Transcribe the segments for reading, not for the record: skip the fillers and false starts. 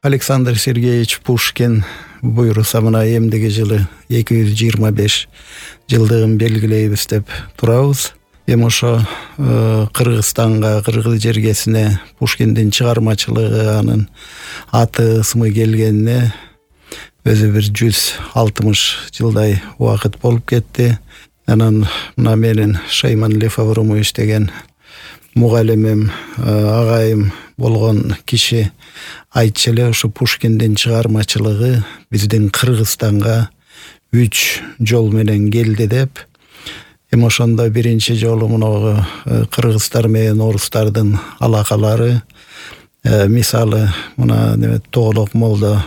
Александр Сергеевич Пушкин буйруса мына эмдиги жылы 225 жылдыгын белгилейбиз деп турабыз. Эми ошо Кыргызстанга, кыргыз жергесине Пушкиндин чыгармачылыгы, анын аты ысмы келгенине өзү бир 160 жылдай убакыт болуп кетти. Анан мына менин Шайман Лев Авромович деген мугалимим, агайым болгон киши айтчу эле, ушу Пушкиндин чыгармачылыгы биздин Кыргызстанга 3 жол менен келди деп. Эми ошондо биринчи жолу мына кыргыздар менен орустардын алакалары, мисалы мына Тоголок молдо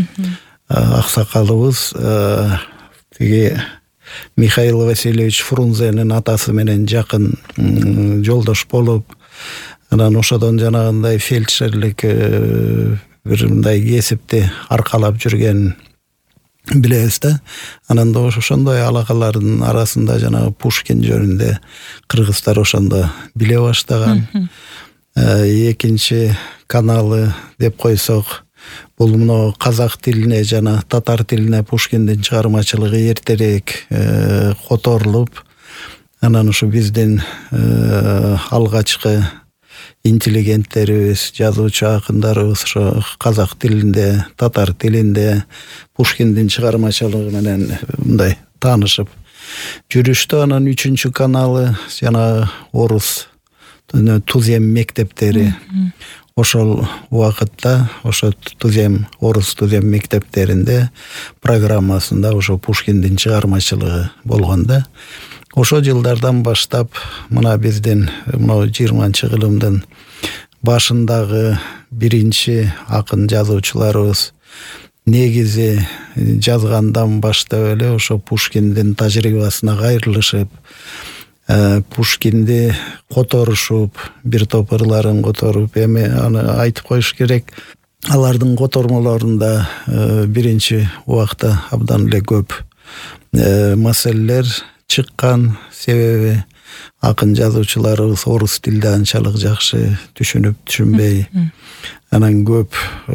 аксакалыбыз тиги Михаил Васильевич Фрунзенин атасы менен жакын жолдош болуп, анан ошодон жанагындай фельдшерлик бир мындай кесипти аркалап жүрген билебиз да. Анан да ошондой алакалардын арасында жанагы Пушкин жөнүндө кыргыздар ошондо биле баштаган. Экинчи каналы деп койсок, бул мына казак тилине жана татар тилине Пушкиндин чыгармачылыгы эртерээк которулуп, анан ушу биздин алгачкы интеллигенттерибиз, жазуучу акындарыбыз ошо казак тилинде, татар тилинде Пушкиндин чыгармачылыгы менен мындай таанышып жүрүштү. Анан 3-чү каналы жана орус тузем мектептери. Ошол убакытта ошо орус тузем мектептеринде программасында ошо Пушкиндин чыгармачылыгы болгон да. Ошо жылдардан баштап мына биздин 20-кылымдын башындагы биринчи акын жазуучуларыбыз негизи жазгандан баштап эле ошо Пушкиндин тажрыйбасына кайрылышып, Пушкинди которушуп, бир топ ырларын которуп, эми аны айтып коюш керек, алардын котормолорунда биринчи убакта абдан эле көп маселелер чыккан. Себеби акын жазуучуларыбыз орус тилди анчалык жакшы түшүнбөй, анан көп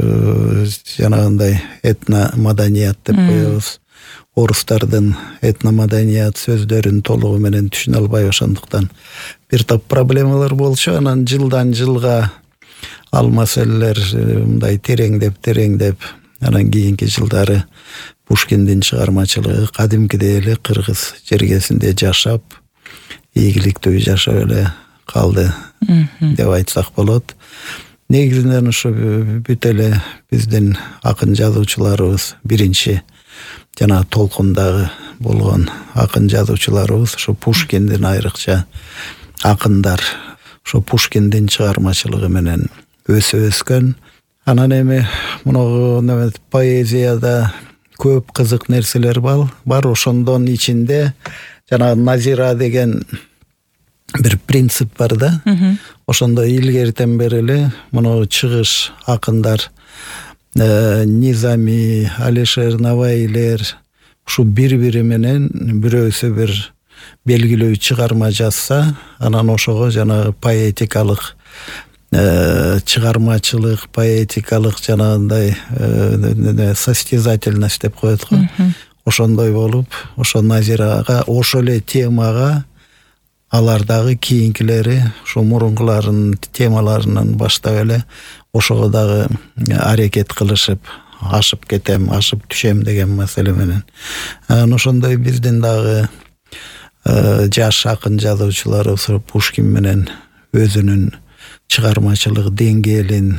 жанагындай этномаданият деп коебуз. Орустардын этномаданият сөздөрүн толугу менен түшүнө албай, ошондуктан бир топ проблемалар болчу. Анан жылдан жылга ал маселелер мындай тереңдеп, анан кийинки жылдары Пушкиндин чыгармачылыгы кадимкидей эле кыргыз жергесинде жашап, ийгиликтүү жашап эле калды деп айтсак болот. Негизинен ушу бүт эле биздин акын жазуучуларыбыз, биринчи жана толкундагы болгон акын жазуучуларыбыз ошо Пушкиндин айрыкча акындар ошо Пушкиндин чыгармачылыгы менен өскөн. Анан эми мына поэзияда көп кызык нерселер бар. Ошондон ичинде жана Назира деген бир принцип бар да. Ошондо илгертен бери эле мына чыгыш акындар, Низами, Алишер Наваилер ушу бири-бири менен бирөөсү бир белгилүү чыгарма жазса, анан ошого жана поэтикалык чыгармачылык, поэтикалык жанагындай состязательность деп коет го. Ошондой болуп, ошо Назирага, ошол эле темага алардагы кийинкилери ошо мурункулардын темаларынан баштап эле ошого дагы аракет кылышып, ашып кетем, ашып түшөм деген маселе менен. Ошондой биздин дагы жаш акын жазуучуларыбыз Пушкин менен өзүнүн чыгармачылык деңгээлин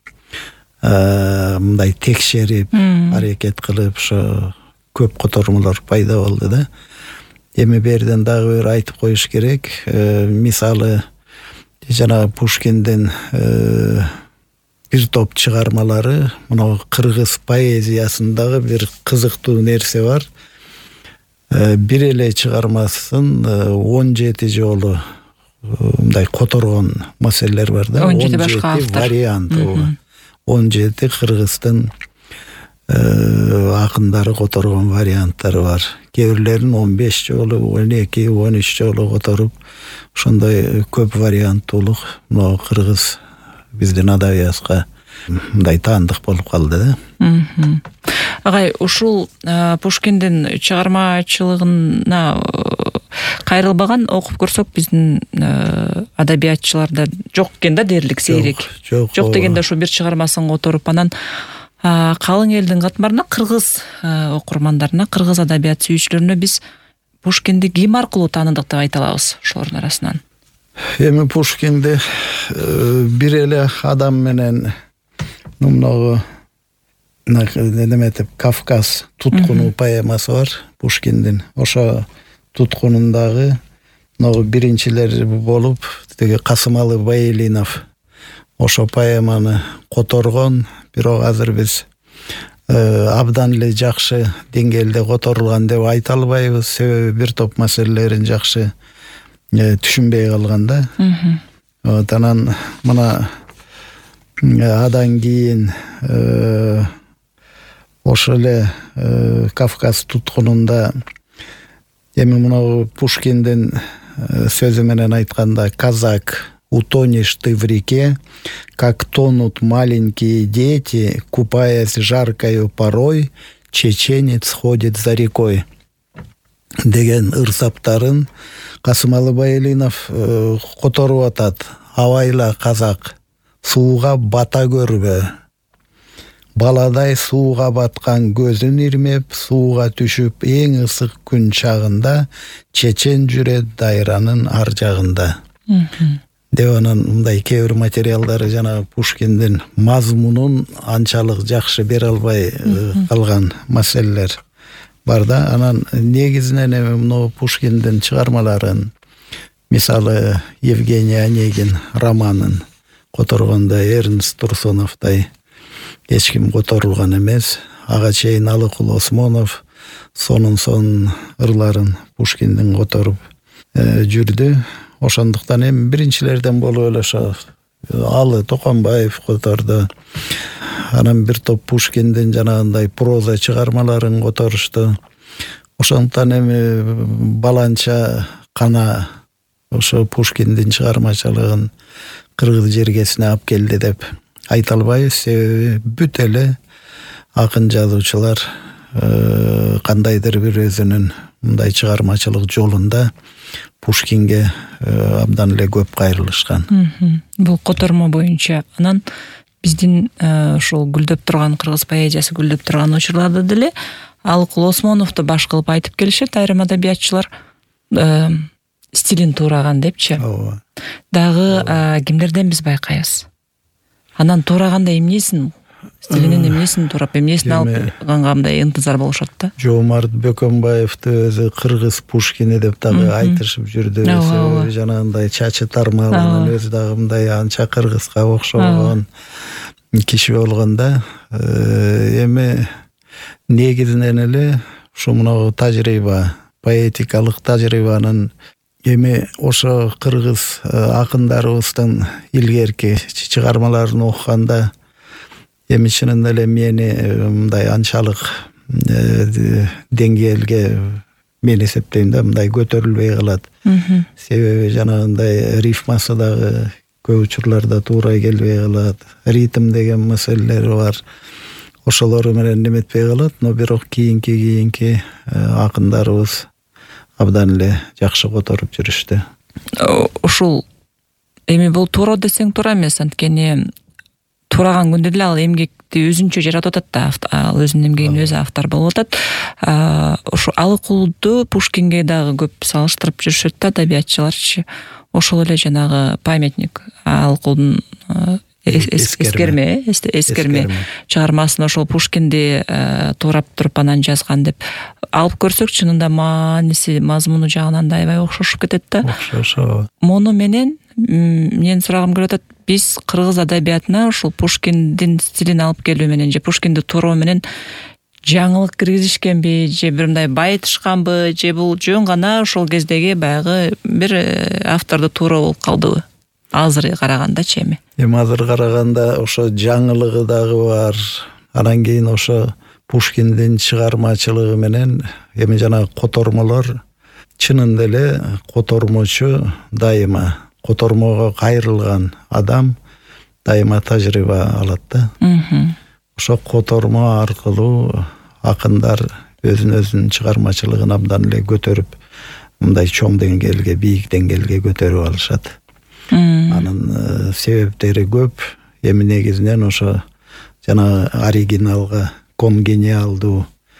мындай текшерип, аракет кылып, ошо көп котормолор пайда болду да. Эми берден дагы бир айтып коюш керек. Мисалы жана Пушкиндин бир топ чыгармалары мына кыргыз поэзиясындагы бир кызыктуу нерсе бар. Бир эле чыгармасын 17 жолу мындай которгон маселелер бар да. 17 вариант. 17 кыргыздын акындары которгон варианттары бар. Кээ бирлерин 15 жолу, 12, 13 жолу которуп, ошондой көп варианттуулук мына кыргыз биздин адабиятка мындай таандык болуп калды да. Агай, ушул Пушкиндин чыгармачылыгына кайрылбаган окуп көрсөк биздин адабиятчыларда жок экен да дээрлик сейрек. Жок дегенде ушу бир чыгармасын которуп анан калың элдин катмарына, кыргыз окурмандарына, кыргыз адабият сүйүүчүлөрүнө биз Пушкинди ким аркылуу тааныдык деп айта алабыз ошолордун арасынан? Эми Пушкинди бир эле адам менен мынагы неметип Кавказ туткуну поэмасы бар Пушкиндин. Ошо туткунундагы мынагы биринчилер болуп тиги Касымалы Байелинов ошо поэманы которгон, бирок азыр биз абдан эле жакшы деңгээлде которулган деп айта албайбыз. Себеби бир топ маселелерин жакшы түшүнбөй калган да. Анан мына адан кийин ошо эле Кавказ туткунунда эми мына Пушкиндин сөзү менен айтканда казак, утонешь ты в реке, как тонут маленькие дети, купаясь жаркою порой, чеченец ходит за рекой деген ырсаптарын Касымалы Байелинов которуп атат. Абайла казак, сууга бата көрбө. Баладай сууга баткан көзүн ирмеп, сууга түшүп эң ысык күн чагында чечен жүрөт дайранын ар жагында. Деп анан мындай кээ бир материалдары жана Пушкиндин мазмунун анчалык жакшы бере албай калган маселелер бар да. Анан негизинен эми мына Пушкиндин чыгармаларын, мисалы Евгений Онегин романын которгондо Эрнст Турсуновдой эч ким которулган эмес. Ага чейин Алыкул Осмонов сонун ырларын Пушкиндин которуп жүрдү. Ошондуктан эми биринчилерден болуп эле ошо Алы Токонбаев которду. Анан бир топ Пушкиндин жанагындай проза чыгармаларын которушту. Ошондуктан эми баланча кана ошо Пушкиндин чыгармачылыгын кыргыз жергесине алып келди деп айта албайбыз. Себеби бүт эле акын жазуучулар кандайдыр бир өзүнүн мындай чыгармачылык жолунда Пушкинге абдан эле көп кайрылышкан. Бул котормо боюнча анан биздин ушул гүлдөп турган кыргыз поэзиясы гүлдөп турган учурларда деле Алыкул Осмоновду баш кылып айтып келишет айрым адабиятчылар, стилин туураган депчи. Дагы кимдерден биз байкайбыз? Анан туураганда эмнесин, стилинин эмнесин туурап, эмнесин алганга мындай ынтызар болушат да? Жоомарт Бөкөнбаевди өзү кыргыз Пушкини деп дагы айтышып жүрдү. Себеби жанагындай чачы тармалынын өзү дагы мындай анча кыргызга окшогон киши болгон да. Эми негизинен эле ушу мына тажрыйба, поэтикалык тажрыйбанын эми ошо кыргыз акындарыбыздын илгерки чыгармаларын окуганда эми чынында эле мени мындай анчалык деңгээлге мен эсептейм да мындай көтөрүлбөй калат. Себеби жанагындай рифмасы дагы көп учурларда туура келбей калат. Ритм деген маселелер бар. Ошолору менен неметпей калат, но бирок кийинки акындарыбыз абдан эле жакшы которуп жүрүштү. Ушул эми бул туура десең туура эмес, анткени туураган күндө деле ал эмгекти өзүнчө жаратып атат да, ал өзүнүн эмгегин өзү автор болуп атат. Ошо Алыкулду Пушкинге дагы көп салыштырып жүрүшөт да адабиятчыларчы. Ошол эле жанагы памятник Алыкулдун эскерме чыгармасын ошол Пушкинди туурап туруп анан жазган деп алып көрсөк, чынында мааниси, мазмуну жагынан да аябай окшошуп кетет да. Окшошо. Мону менен менин сурагым келип атат, биз кыргыз адабиятына ушул Пушкиндин стилин алып келүү менен же Пушкинди тууроо менен жаңылык киргизишкенби, же бир мындай байытышканбы, же бул жөн гана ошол кездеги баягы бир авторду тууроо болуп калдыбы? Азыр карагандачы эми? Эми азыр караганда ошо жаңылыгы дагы бар. Анан кийин ошо Пушкиндин чыгармачылыгы менен эми жана котормолор, чынында эле котормочу дайыма котормого кайрылган адам дайыма тажрыйба алат да. Ошо котормо аркылуу акындар өзүнүн чыгармачылыгын абдан эле көтөрүп, мындай чоң деңгээлге, бийик деңгээлге көтөрүп алышат. Анын себептери көп. Эми негизинен ошо жана оригиналга конгениалдуу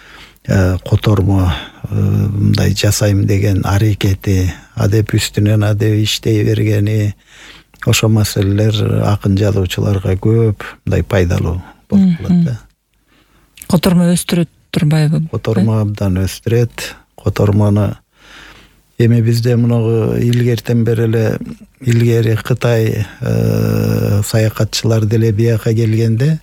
котормо мындай жасайм деген аракети, адеп үстүнөн адеп иштей бергени, ошо маселелер акын жазуучуларга көп мындай пайдалуу болуп калат да. Котормо өстүрөт турбайбы? Котормо абдан өстүрөт. Котормону эми бизде мунагу илгертен бери эле илгери Кытай саякатчылар деле бияка келгенде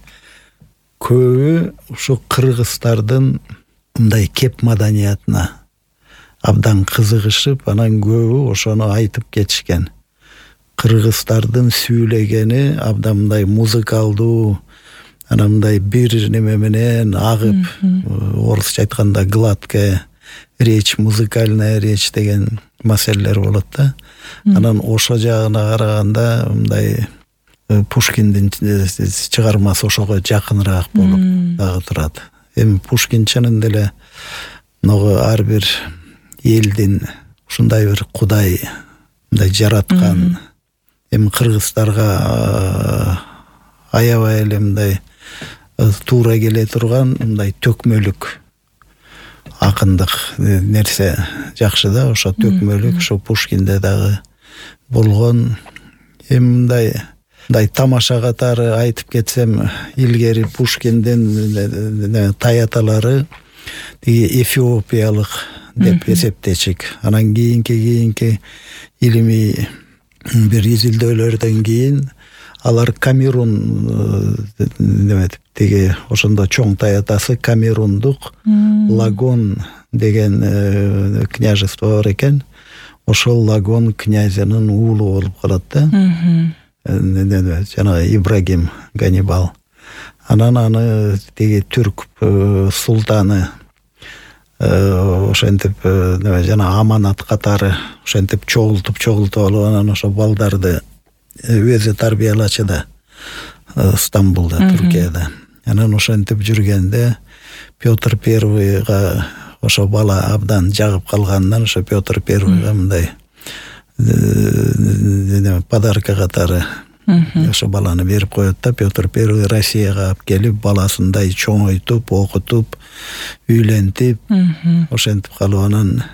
көбү ушу кыргыздардын мындай кеп маданиятына абдан кызыгышып, анан көбү ошону айтып кетишкен. Кыргыздардын сүйлөгени абдан мындай музыкалдуу, анан мындай бир неме менен агып, орусча айтканда гладкая речь, музыкальная речь деген маселелер болот да. Анан ошо жагына караганда мындай Пушкиндин чыгармасы ошого жакыныраак болуп дагы турат. Эми Пушкин чынында эле могу ар бир элдин ушундай бир Кудай мындай жараткан. Эми кыргыздарга аябай эле мындай туура келе турган мындай төкмөлүк акындык нерсе жакшы да. Ошо төкмөлүк ошо Пушкинде дагы болгон. Эми мындай тамаша катары айтып кетсем, илгери Пушкиндин таяталары тиги эфиопиялык деп эсептечик. Анан кийинки илимий бир изилдөөлөрдөн кийин алар Камерун тиги ошондо чоң таятасы Камерундук Лагон деген княжество бар экен. Ошол Лагон князынын уулу болуп калат да. Жана Ибрагим Ганнибал. Анан аны тиги түрк султаны ошентип жана аманат катары ошентип чогултуп алып, анан ошо балдарды өзү тарбиялачы да Стамбулда, Түркияда. Анан ошентип жүргенде Петр Первыйга ошо бала абдан жагып калгандан ошо Петр Первыйга мындай подарка катары ошо баланы берип коет да. Петр Первый Россияга алып келип, баласындай чоңойтуп, окутуп, үйлентип, ошентип калып, анан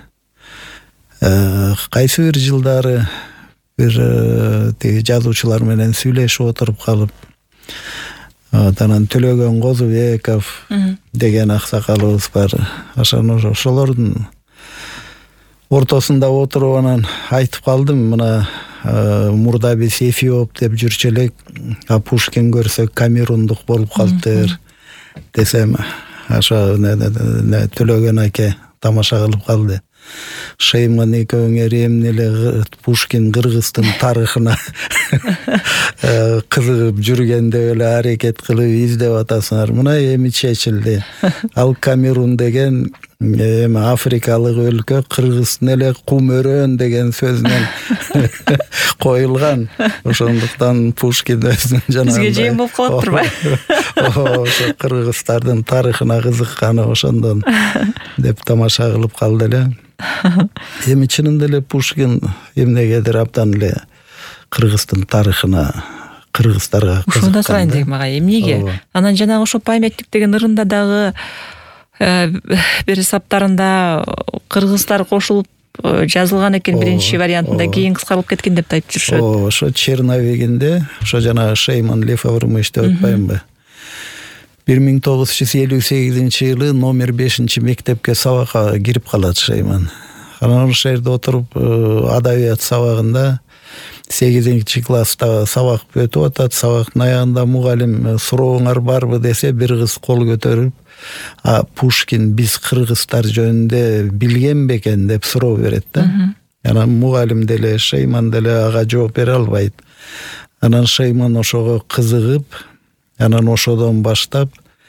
кайсы бир жылдары бир тиги жазуучулар менен сүйлөшүп отуруп калып, анан Төлөгөн Козубеков деген аксакалыбыз бар. Ошолордун ортосунда отуруп анан айтып калдым, мына мурда биз эфиоп деп жүрчү элек, а Пушкин көрсө Камерундук болуп калыптыр десем, ошо Төлөгөн аке тамаша кылып калды. Шейман экөөңөр эмне эле Пушкин кыргыздын тарыхына кызыгып жүргенде эле аракет кылып издеп атасыңар. Мына эми чечилди. Ал Камерун деген эми африкалык өлкө, кыргыздын эле кум өрөөн деген сөзүнөн коюлган. Ошондуктан Пушкин өзүнүн жанагындай бизге жем болуп калып турбайбы? Ошо кыргыздардын тарыхына кызыкканы ошондон деп тамаша кылып калды эле. Эми чынында эле Пушкин эмнегедир абдан эле кыргыздын тарыхына, кыргыздарга кызыккан. Ушунда сурайын дегем ага, эмнеге? Анан жанагы ошо памятник деген ырында дагы бир саптарында кыргыздар кошулуп жазылган экен биринчи вариантында, кийин кыскарылып кеткен деп айтып жүрүшөт. Ошо Черновигинде, ошо жана Шейман Лефаврмыш деп атпаймынбы? 1958-жылы номер 5-мектепке сабакка кирип калат Шейман. Анан ошол жерде отуруп адабият сабагында 8-класста сабак өтүп атат. Сабактын аягында мугалим сурооңар барбы десе, бир кыз кол көтөрүп, Пушкин биз кыргыздар жөнүндө билген бекен деп суроо берет да. Анан мугалим деле, Шейман деле ага жооп бере албайт. Анан Шейман ошого кызыгып, анан ошодон баштап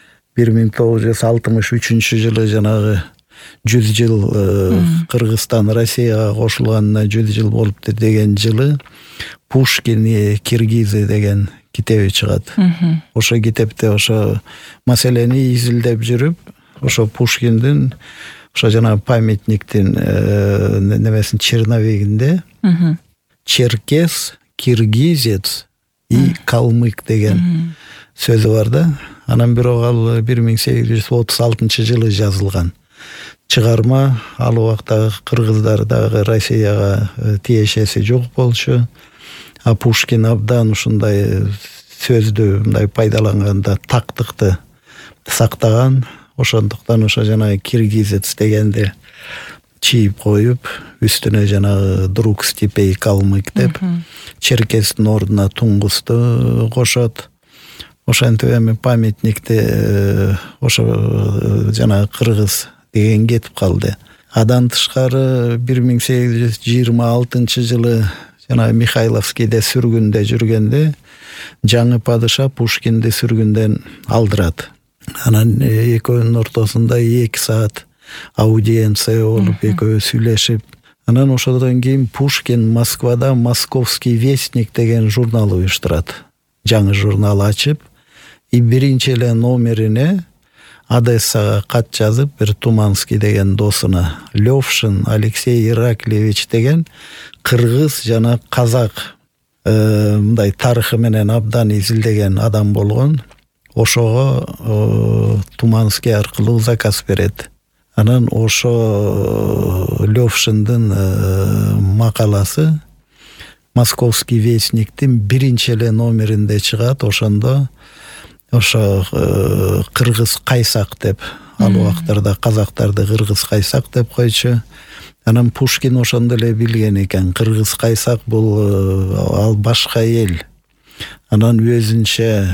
1963-жылы жанагы 100 жыл Кыргызстан Россияга кошулганына 100 жыл болуптур деген жылы Пушкин Киргизы деген китеби чыгат. Ошо китепте ошо маселени изилдеп жүрүп, ошо Пушкиндин ошо жана памятниктин немесин черновигинде черкес, киргизец и калмык деген сөзү бар да. Анан бирок ал 1836-жылы жазылган чыгарма. Ал убакта кыргыздар дагы Россияга тиешеси жок болчу. А Пушкин абдан ушундай сөздү мындай пайдаланганда тактыкты сактаган. Ошондуктан ошо жана киргизец дегенди чийип коюп, үстүнө жанагы друг степей калмык деп, черкестин ордуна туңгусту кошот. Ошентип эми памятникти ошо жана кыргыз деген кетип калды. Адан тышкары 1826-жылы жана Михайловскийде сүргүндө жүргөндө жаңы падыша Пушкинди сүргүндөн алдырат. Анан экөөнүн ортосунда 2 саат аудиенция болуп, экөө сүйлөшүп. Анан ошодон кийин Пушкин Москвада Московский вестник деген журнал уюштурат. Жаңы журнал ачып, и биринчи эле номерине Одессага кат жазып, бир Туманский деген досуна, Левшин Алексей Ираклевич деген кыргыз жана казак мындай тарыхы менен абдан изилдеген адам болгон. Ошого Туманский аркылуу заказ берет. Анан ошо Левшиндин макаласы Московский вестниктин биринчи эле номеринде чыгат. Ошондо ошо кыргыз кайсак деп, ал убактарда казактарды кыргыз кайсак деп койчу. Анан Пушкин ошондо эле билген экен, кыргыз кайсак бул ал башка эл. Анан өзүнчө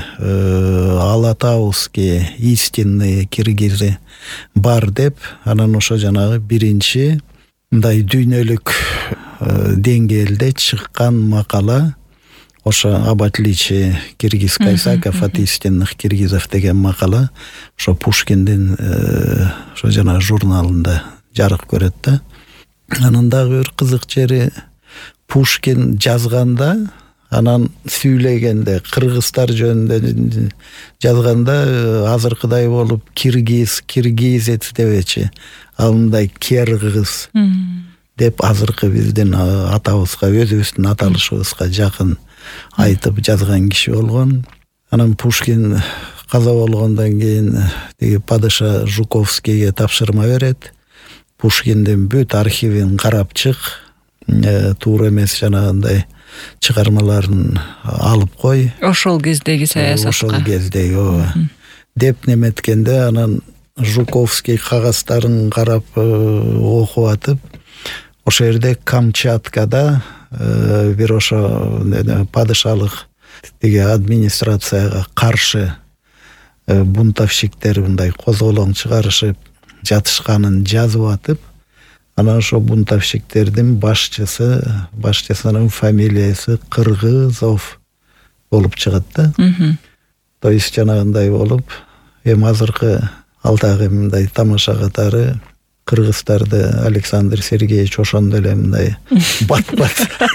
Алатауские истинные киргизы бар деп, анан ошо жанагы биринчи мындай дүйнөлүк деңгээлде чыккан макала ошо об отличие киргиз кайсаков от истинных киргизов деген макала ошо Пушкиндин ошо жана журналында жарык көрөт да. Анан дагы бир кызык жери, Пушкин жазганда, анан сүйлөгөндө, кыргыздар жөнүндө жазганда азыркыдай болуп киргиз, киргизец дебечи. Ал мындай киргиз деп азыркы биздин атабызга, өзүбүздүн аталышыбызга жакын айтып жазган киши болгон. Анан Пушкин каза болгондон кийин тиги падыша Жуковскийге тапшырма берет. Пушкиндин бүт архивин карап чык, туура эмес жанагындай чыгармаларын алып кой. Ошол кездеги саясатка. Ошол кездеги ооба. Деп неметкенде анан Жуковский кагазтарын карап окуп атып, ошо жерде Камчаткада бир ошо падышалык тиги администрацияга каршы бунтовщиктер мындай козголоң чыгарышып жатышканын жазып атып, анан ошо бунтовщиктердин башчысынын фамилиясы Кыргызов болуп чыгат да. То есть жанагындай болуп, эми азыркы алдагы мындай тамаша катары кыргыздарды Александр Сергеевич ошондо эле мындай бат-бат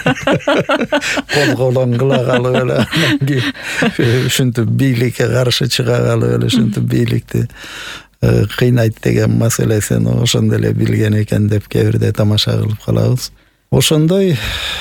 козголоң кыла калып эле, ушинтип бийликке каршы чыга калып эле, ушинтип бийликти кыйнайт деген маселесин ошондо эле билген экен деп кээ бирде тамаша кылып калабыз. Ошондой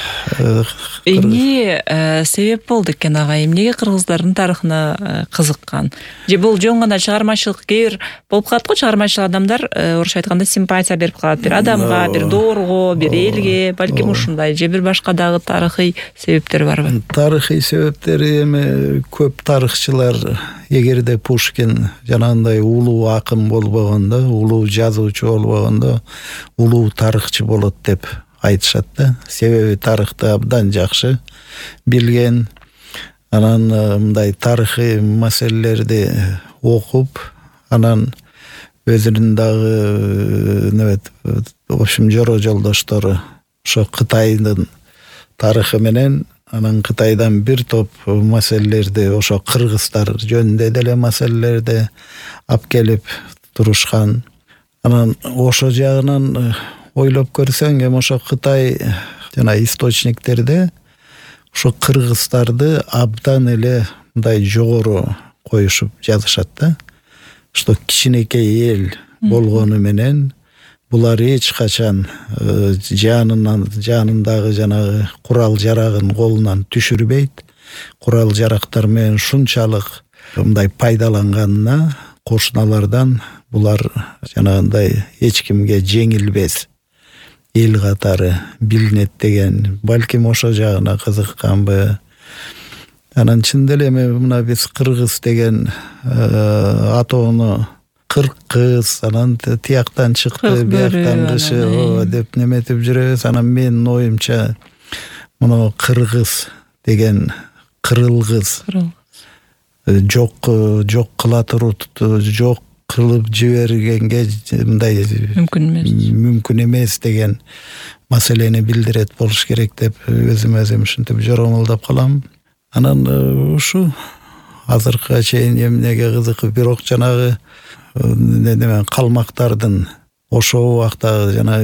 эмне себеп болду экен ага, эмнеге кыргыздардын тарыхына кызыккан? Же бул жөн гана чыгармачылык, кээ бир болуп калат го, чыгармачыл адамдар орусча айтканда симпатия берип калат, бир адамга, бир доорго, бир элге, балким ушундай, же бир башка дагы тарыхый себептер барбы? Тарыхый себептери эми көп тарыхчылар, эгерде Пушкин жанагындай улуу акын болбогондо, улуу жазуучу болбогондо, улуу тарыхчы болот деп айтышат да. Себеби тарыхты абдан жакшы билген. Анан мындай тарыхый маселелерди окуп, анан өзүнүн дагы небет, в общем, жора жолдоштору ошо Кытайдын тарыхы менен, анан Кытайдан бир топ маселелерди, ошо кыргыздар жөнүндө деле маселелерди алып келип турушкан. Анан ошо жагынан ойлоп көрсөң, эми ошо Кытай жана источниктерде ошо кыргыздарды абдан эле мындай жогору коюшуп жазышат да, что кичинекей эл болгону менен булар эч качан жанындагы жанагы курал жарагын колунан түшүрбөйт. Курал жарактар менен шунчалык мындай пайдаланганына кошуналардан булар жанагындай эч кимге жеңилбес эл катары билинет деген, балким ошо жагына кызыкканбы. Анан чын деле эми мына биз кыргыз деген атоону кыркыз, анан тияктан чыкты, бияктан кышы деп неметип жүрөбүз. Анан менин оюмча мына кыргыз деген кырылгыз, жок кыла туруу, жок кылып жибергенге мындай мүмкүн эмес деген маселени билдирет болуш керек деп өзүм ушинтип жоромолдоп калам. Анан ушу азыркыга чейин эмнеге кызык, бирок жанагы калмактардын ошо убакта жана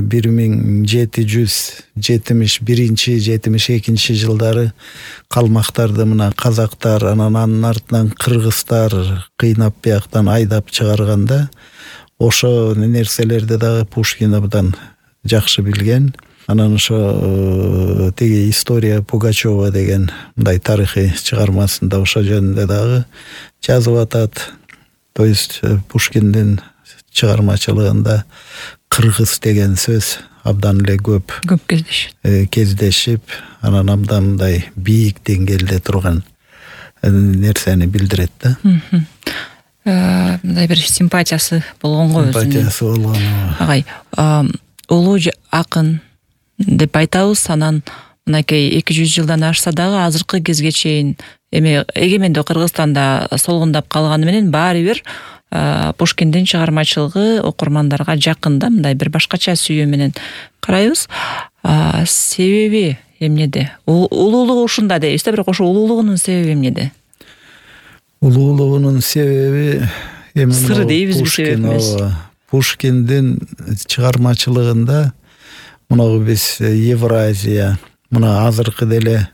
1771-72 жылдары калмактарды мына казактар, анын артынан кыргыздар кыйнап бияктан айдап чыгарганда ошо нерселерди дагы Пушкин абдан жакшы билген. Анан ошо тиги «История Пугачева» деген мындай тарыхый чыгармасында ошо жөнүндө дагы жазып атат. То есть Пушкиндин чыгармачылыгында кыргыз деген сөз абдан эле көп кездешип, анан абдан мындай бийик деңгээлде турган нерсени билдирет да. Мындай бир симпатиясы болгон го өзүнүн. Симпатиясы болгон. Агай, улуу акын деп айтабыз. Анан мынакей 200 жылдан ашса дагы азыркы кезге чейин эми эгемендүү Кыргызстанда солгундап калганы менен баары бир Пушкиндин чыгармачылыгы окурмандарга жакын да, мындай бир башкача сүйүү менен карайбыз. Себеби эмнеде? Улуулугу ушунда дейбиз да, бирок ошо улуулугунун себеби эмнеде? Улуулугунун себеби эми сыры дейбизби, себеп эмес. Пушкиндин чыгармачылыгында мына биз Евразия, мына азыркы деле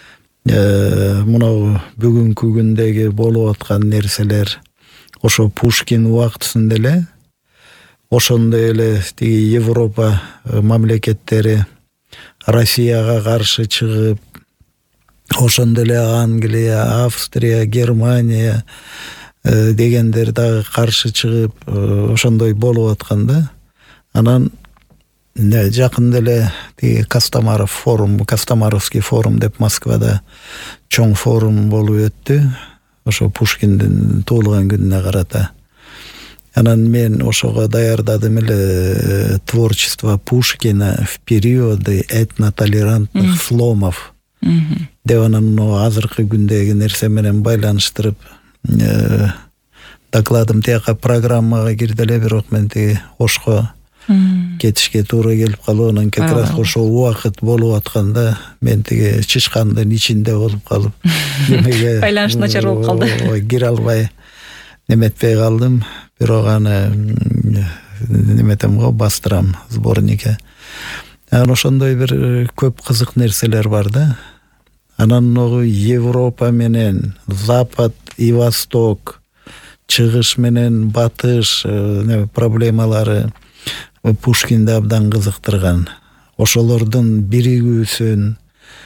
мына бүгүнкү күндөгү болуп аткан нерселер ошо Пушкин убактысында эле ошондой эле тиги Европа мамлекеттери Россияга каршы чыгып, ошондой эле Англия, Австрия, Германия дегендер дагы каршы чыгып ошондой болуп атканда, анан жакында эле тиги Костомаровский форум деп Москвада чоң форум болуп өттү. Ошо Пушкиндин туулган күнүнө карата. Анан мен ошого даярдадым эле творчество Пушкина в периоды этнотолерантных сломов. Деп анан азыркы күндөгү нерсе менен байланыштырып докладым тияка программага кирди эле, бирок мен тиги Ошко кетишке туура келип калып, анан как раз ошо убакыт болуп атканда мен тиги чычкандын ичинде болуп калып немеге байланыш начар болуп калды. Кире албай неметпей калдым. Бирок аны неметем го, бастырам сборникке. Анан ошондой бир көп кызык нерселер бар да. Анан Европа менен Запад и Восток, чыгыш менен батыш проблемалары Пушкинди абдан кызыктырган. Ошолордун биригүүсүн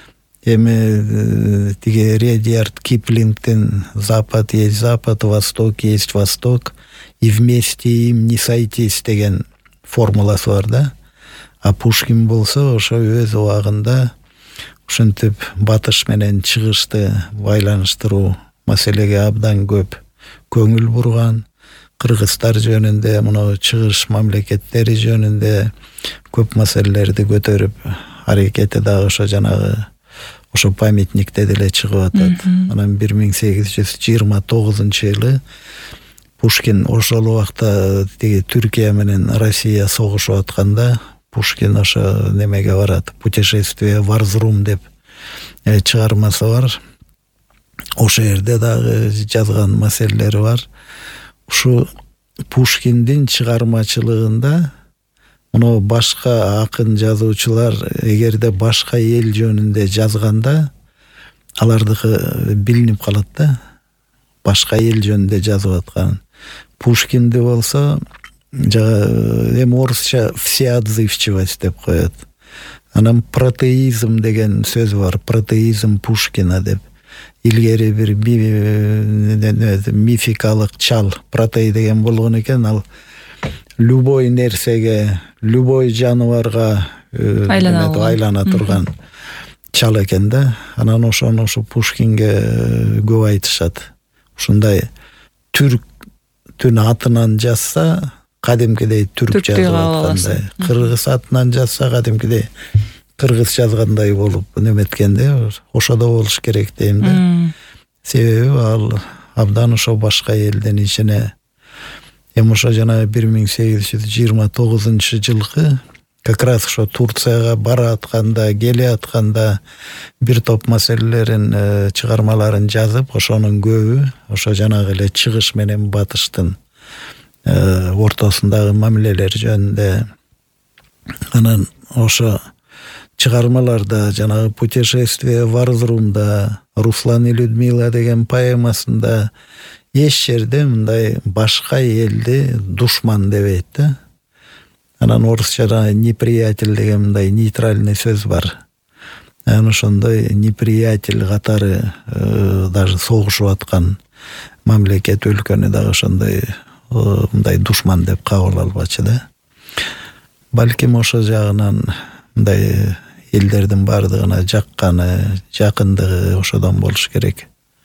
эми тиги Редьярд Киплингдин «Запад есть Запад, Восток есть Восток, и вместе им не сойтись» деген формуласы бар да. А Пушкин болсо ошо өз убагында ушинтип батыш менен чыгышты байланыштыруу маселеге абдан көп көңүл бурган. Кыргыздар жөнүндө, мына чыгыш мамлекеттери жөнүндө көп маселелерди көтөрүп, аракети дагы ошо жанагы ошо памятникте деле чыгып атат. Анан 1829-жылы Пушкин ошол убакта тиги Түркия менен Россия согушуп атканда Пушкин ошо немеге барат, «Путешествие в Арзрум» деп чыгармасы бар. Ошо жерде дагы жазган маселелери бар. Ушу Пушкиндин чыгармачылыгында мына башка акын жазуучулар эгерде башка эл жөнүндө жазганда алардыкы билинип калат да, башка эл жөнүндө жазып аткан. Пушкинди болсо эми орусча всеотзывчивость деп коет. Анан протеизм деген сөз бар, протеизм Пушкина деп. Илгери бир мификалык чал протей деген болгон экен, ал любой нерсеге, любой жаныбарга айлана турган чал экен да. Анан ошону Пушкинге көп айтышат. Ушундай түрктүн атынан жазса, кадимкидей түрк жазып аткандай, кыргыз атынан жазса кадимкидей кыргыз жазгандай болуп неметкенде, ошодо болуш керек дейм да. Себеби ал абдан ошо башка элдин ичине. Эми ошо жана 1829 жылкы как раз ошо Турцияга бара атканда, келе атканда бир топ маселелерин, чыгармаларын жазып, ошонун көбү ошо жанагы эле чыгыш менен батыштын ортосундагы мамилелер жөнүндө. Анан ошо чыгармаларда, жанагы «Путешествие в Арзрумда», «Руслан и Людмила» деген поэмасында эч жерде мындай башка элди душман дебейт да. Анан орусчада «неприятель» деген мындай нейтральный сөз бар. Анан ошондой неприятель катары даже согушуп аткан мамлекет өлкөнү дагы ошондой мындай душман деп кабыл албачу да. Балким ошо жагынан мындай элдердин бардыгына жакканы, жакындыгы ошодон болуш керек.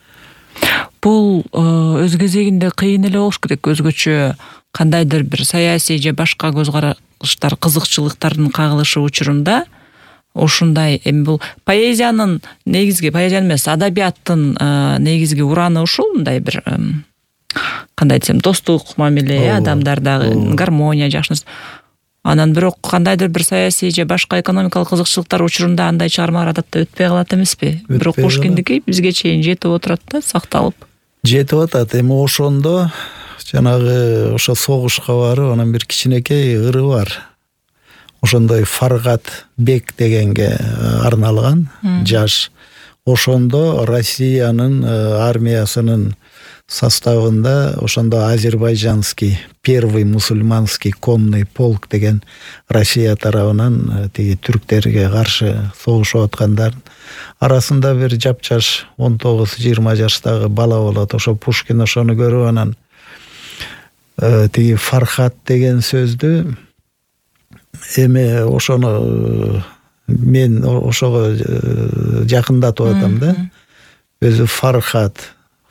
Бул өз кезегинде кыйын эле болуш керек. Өзгөчө кандайдыр бир саясий же башка көз караштар, кызыкчылыктардын кагылышы учурунда ушундай, эми бул поэзиянын негизги, поэзия эмес, адабияттын негизги ураны ушул, мындай бир кандай десем, достук мамиле, адамдардагы гармония, жакшы. Анан бирок кандайдыр бир саясий же башка экономикалык кызыкчылыктар учурунда андай чыгармалар адатта өтпөй калат эмеспи? Бирок Пушкиндики бизге чейин жетип отурат да, сакталып. Жетип атат. Эми ошондо жанагы ошо согушка барып, анан бир кичинекей ыры бар. Ошондой Фаргат бек дегенге арналган жаш. Ошондо Россиянын армиясынын составында ошондо азербайджанский первый мусульманский конный полк деген Россия тарабынан тиги түрктерге каршы согушуп аткандардын арасында бир жапжаш 19-20 жаштагы бала болот. Ошо Пушкин ошону көрүп, анан тиги Фархат деген сөздү эми ошону мен ошого жакындатып атам да. Өзү Фархат,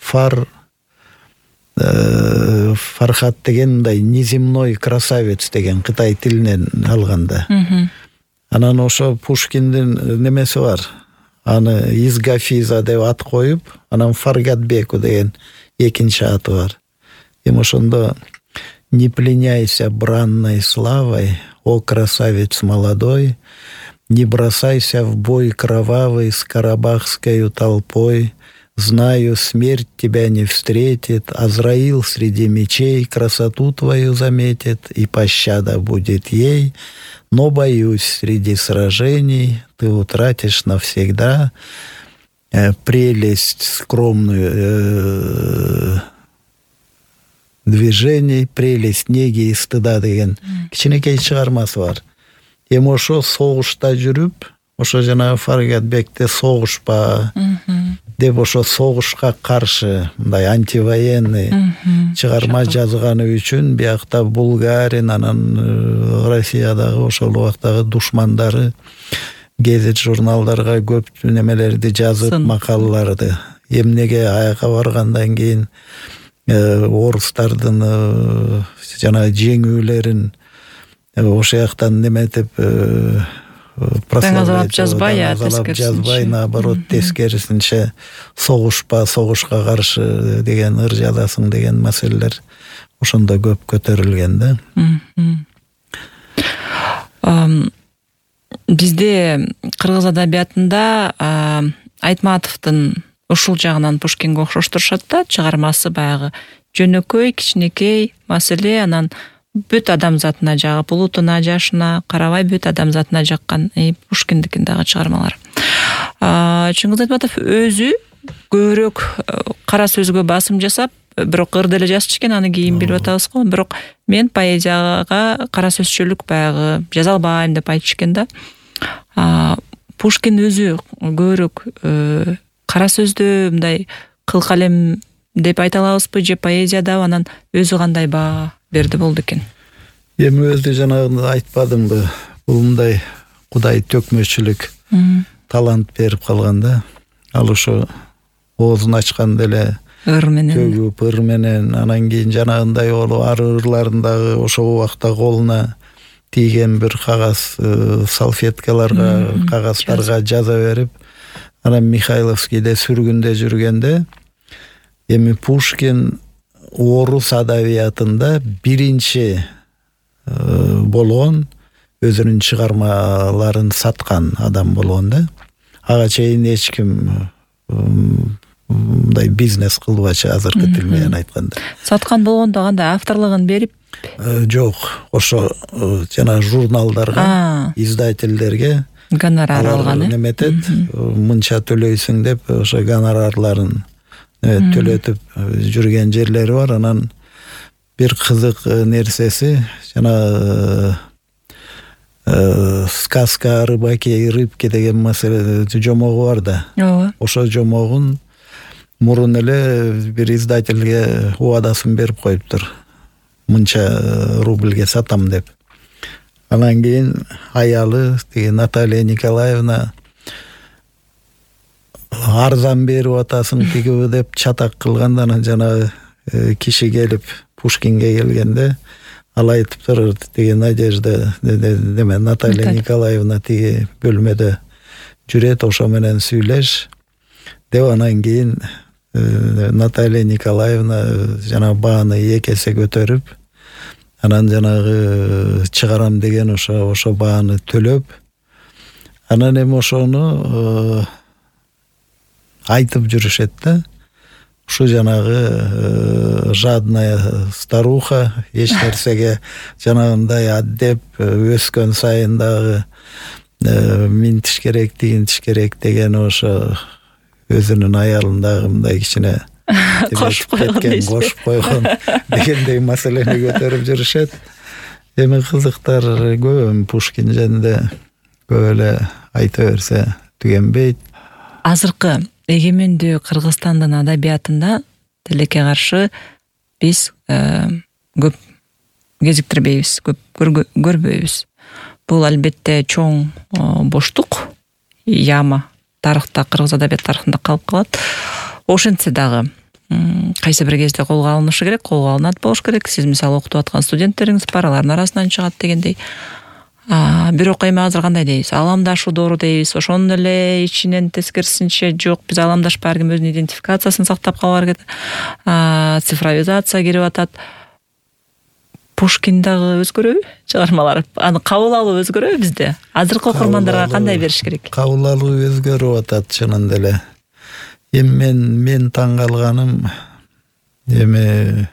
Фархат деген мындай неземной красавец деген Кытай тилинен алганда. Анан ошо Пушкиндин немеси бар. Аны из Гафиза деп ат коюп, анан Фаргатбеку деген экинчи аты бар. Эми ошондо: «Не пленяйся бранной славой, о красавец молодой, не бросайся в бой кровавый с карабахской толпой. Знаю, смерть тебя не встретит, Азраил среди мечей красоту твою заметит, и пощада будет ей. Но боюсь, среди сражений ты утратишь навсегда прелесть скромную движений, прелесть неги и стыда» деген кичинекей чыгармасы бар. Эми ошо согушта жүрүп, ошо жана Фаргатбекте согушпа деп ошо согушка каршы мындай антивоенный чыгарма жазганы үчүн биякта Булгарин, анан Россиядагы ошол убактагы душмандары гезит журналдарга көп немелерди жазып, макалаларды. Эмнеге аяка баргандан кийин орустардын жана жеңүүлөрүн ошол жактан неметип таңазалап жазбай, наоборот тескерисинче согушка каршы деген ыр жазасың деген маселелер ошондо көп көтөрүлгөн да. Бизде кыргыз адабиятында Айтматовдун ушул жагынан Пушкинге окшоштурушат да, чыгармасы баягы жөнөкөй, кичинекей маселе, анан бүт адамзатына жагып, улутуна, жашына карабай бүт адамзатына жаккан Пушкиндикин дагы чыгармалар. Чыңгыз Айтматов өзү көбүрөөк кара сөзгө басым жасап, бирок ыр деле жазчу экен, аны кийин билип атабыз го. Бирок мен поэзияга кара сөзчүлүк баягы жаза албайм деп айтчу экен да. Пушкин өзү көбүрөөк кара сөздө мындай кыл калем деп айта алабызбы, же поэзиядабы, анан өзү кандай баа берди болду экен? Эми өзү жанагындай айтпадымбы, бул мындай Кудай төкмөчүлүк талант берип калган да. Ал ошо оозун ачкан деле ыр менен төгүп, ыр менен, анан кийин жанагындай болуп, ар ырларын дагы ошол убакта колуна тийген бир кагаз салфеткаларга, кагаздарга жаза берип, анан Михайловскийде сүргүндө жүргөндө, эми Пушкин орус адабиятында биринчи болгон өзүнүн чыгармаларын саткан адам болгон да. Ага чейин эч ким мындай бизнес кылбачы, азыркы тил менен айтканда. Саткан болгондо кандай, авторлугун берип? Жок, ошо жана журналдарга, издательдерге гонорар алган. Неметет, мынча төлөйсүң деп ошо гонорарларын төлөтүп жүргөн жерлери бар. Анан бир кызык нерсеси, жана сказка о рыбаке и рыбке деген маселе жомогу бар да. Ошо жомогун мурун эле бир издательге убадасын берип коюптур. Мынча рубльге сатам деп. Анан кийин аялы, Наталья Николаевна, арзан берип атасың тиги деп чатак кылганда, анан жана киши келип Пушкинге келгенде, ал айтыптыр, Надежда неме Наталья Николаевна тиги бөлмөдө жүрөт, ошо менен сүйлөш деп. Анан кийин Наталья Николаевна жана бааны 2 эсе көтөрүп, анан жанагы чыгарам деген ошо бааны төлөп, анан эми ошону айтып жүрүшөт да. Ушу жанагы жадная старуха, эч нерсеге жанагындай аддеп өскөн сайын дагы минтиш керек, тигинтиш керек деген ошо өзүнүн аялындагы мындай кичине кошуп койгон дегендей маселени көтөрүп жүрүшөт. Эми кызыктар көп, Пушкин жөнүндө көп эле айта берсе түгөнбөйт. Азыркы эгемендүү Кыргызстандын адабиятында тилекке каршы биз көп кезиктирбейбиз, көп көрбөйбүз. Бул албетте чоң боштук, яма тарыхта, кыргыз адабият тарыхында калып калат. Ошентсе дагы кайсы бир кезде колго алынышы керек, колго алынат болуш керек. Сиз мисалы окутуп аткан студенттериңиз бар, алардын арасынан чыгат дегендей. Бирок эми азыр кандай дейбиз? Аламдашуу доор дейбиз. Ошонун эле ичинен тескерисинче жок, биз аламдашпай, ар ким өзүнүн идентификациясын сактап калып аракет. Цифровизация кирип атат. Пушкин дагы өзгөрөбү чыгармалары? Аны кабыл алуу өзгөрөбү бизде? Азыркы окурмандарга кандай бериш керек? Кабыл алуу өзгөрүп атат чынында эле. Эми мен таң калганым, эми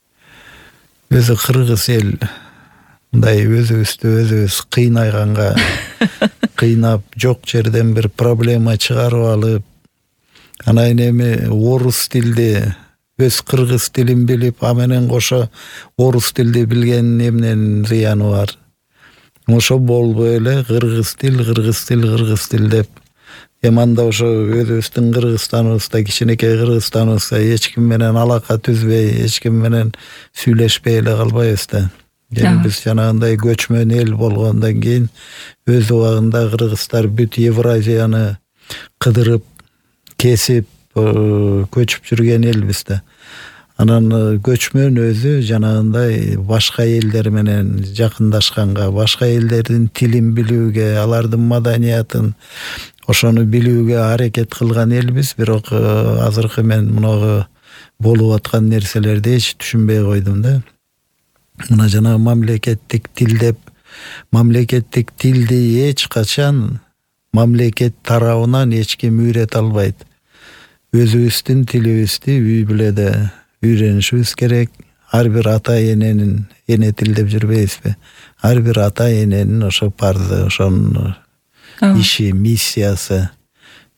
өзү кыргыз эл мындай өзүбүз кыйнайганга кыйнап, жок жерден бир проблема чыгарып алып, анан эми орус тилди, өз кыргыз тилин билип, а менен кошо орус тилди билгенин эмненин зыяны бар? Ошо болбой эле кыргыз тил деп. Эми анда ошо өзүбүздүн Кыргызстаныбызда, кичинекей Кыргызстаныбызда эч ким менен алака түзбөй, эч ким менен сүйлөшпөй эле калбайбыз да. Эми биз жанагындай көчмөн эл болгондон кийин өз убагында кыргыздар бүт Евразияны кыдырып, кесип, көчүп жүргөн элбиз да. Анан көчмөн өзү жанагындай башка элдер менен жакындашканга, башка элдердин тилин билүүгө, алардын маданиятын, ошону билүүгө аракет кылган элбиз. Бирок азыркы мен мунагы болуп аткан нерселерди эч түшүнбөй койдум да. Мына жана мамлекеттик тил деп, мамлекеттик тилди эч качан мамлекет тарабынан эч ким үйрөтө албайт. Өзүбүздүн тилибизди үй бүлөдө үйрөнүшүбүз керек. Ар бир ата эненин, эне тил деп жүрбөйбүзбү? Ар бир ата эненин ошо парзы, ошонун иши, миссиясы.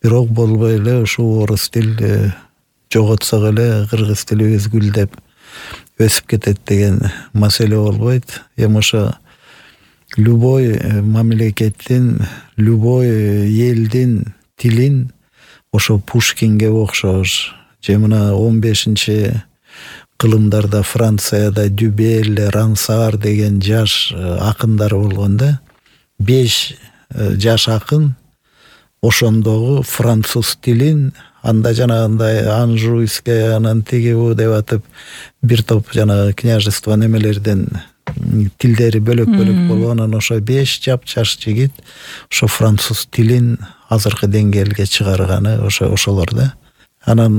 бирок болбой эле ушул орус тил жоготсок эле кыргыз тилибиз гүлдеп өсүп кетет деген маселе болбойт. Эми ошо любой мамлекеттин, любой элдин тилин ошо Пушкинге окшош, же мына 15 кылымдарда Францияда Дюбель, Рансар деген жаш акындар болгон да. 5 жаш акын ошондогу француз тилин анда жанагындай Анжуйская, анан тиги бу деп атып бир топ жанагы княжество немелерден тилдери бөлөк-бөлөк болгон, анан ошо 5 жап-жаш жигит ошо француз тилин азыркы деңгээлге чыгарганы ошолор да. Анан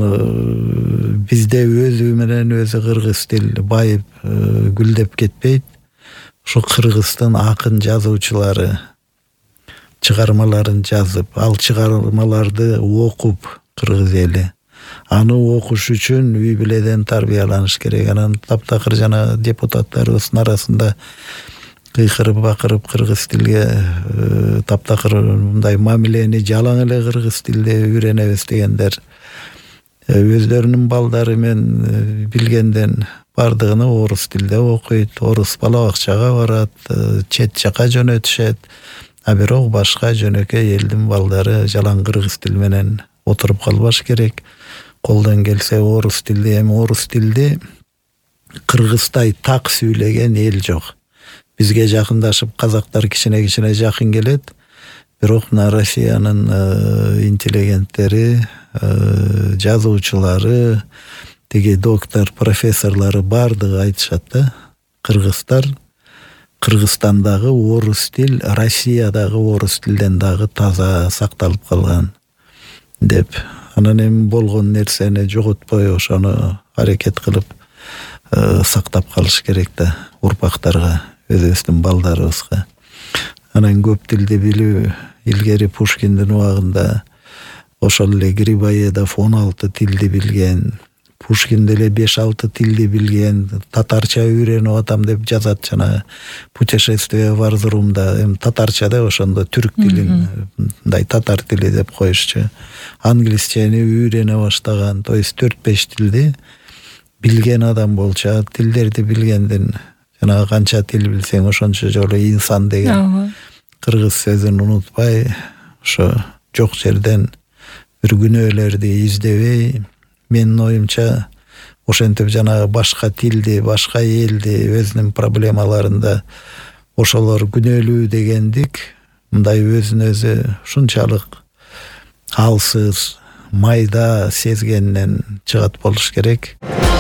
бизде өзү менен өзү кыргыз тил байып гүлдеп кетпейт. Ошо Кыргыздын акын жазуучулары чыгармаларын жазып, ал чыгармаларды окуп кыргыз эли аны окуш үчүн үй бүлөдөн тарбияланыш керек. Анан таптакыр жана депутаттарыбыздын арасында кыйкырып бакырып кыргыз тилге таптакыр мындай мамилени жалаң эле кыргыз тилде үйрөнөбүз дегендер өздөрүнүн балдары мен билгенден бардыгын орус тилде окуйт, орус бала бакчага барат, чет жака жөнөтүшөт. А бирок башка жөнөкөй элдин балдары жалаң кыргыз тил менен отуруп калбаш керек. Колдон келсе орус тилде, эми орус тилди кыргыздай так сүйлөгөн эл жок. Бизге жакындашып казактар кичине жакын келет. Бирок мына Россиянын интеллигенттери, жазуучулары, тиги доктор, профессорлору бардыгы айтышат да. Кыргыздар Кыргызстандагы орус тил Россиядагы орус тилден дагы таза сакталып калган деп. Анан эми болгон нерсени жоготпой ошону аракет кылып сактап калыш керек да урпактарга, өзүбүздүн балдарыбызга. Анан көп тилди билүү, илгери Пушкиндин убагында ошол эле Грибоедов 16 тилди билген, Пушкин деле 5-6 тилди билген, татарча үйрөнүп атам деп жазат жана путешествие в Арзрумда. Эми татарча да ошондо түрк тилин, мындай татар тили деп коюшчу. Англисчени үйрөнө баштаган, то есть 4-5 тилди билген адам болчу. Тилдерди билгенден жана канча тил билсең ошончо жолу инсан деген кыргыз сөзүн унутпай, ошо жок жерден бир күнөөлөрдү издебей, менин оюмча ошентип жанагы башка тилди, башка элди өзүнүн проблемаларында ошолор күнөөлүү дегендик мындай өзүн өзү ушунчалык алсыз, майда сезгеннен чыгат болуш керек.